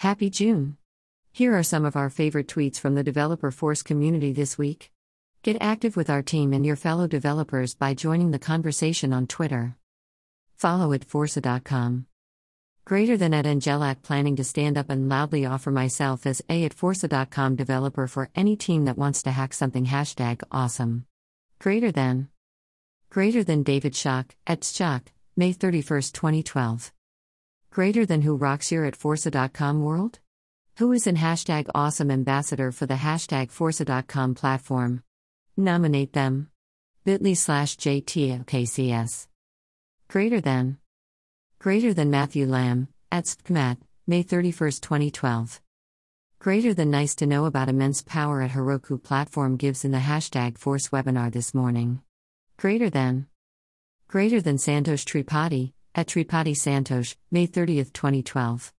Happy June! Here are some of our favorite tweets from the Developer Force community this week. Get active with our team and your fellow developers by joining the conversation on Twitter. Follow at Forza.com. Greater than at Angelac planning to stand up and loudly offer myself as a at Forza.com developer for any team that wants to hack something #awesome. Greater than David Schock, at Schock, May 31, 2012. Greater than who rocks your at Forza.com world? Who is an #awesome ambassador for the #Forza.com platform? Nominate them. bit.ly/JTOKCS. Greater than Matthew Lamb, at SPCMAT, May 31, 2012. Greater than nice to know about immense power at Heroku platform gives in the #Force webinar this morning. Greater than Santosh Tripathi, at Tripathi Santosh, May 30, 2012.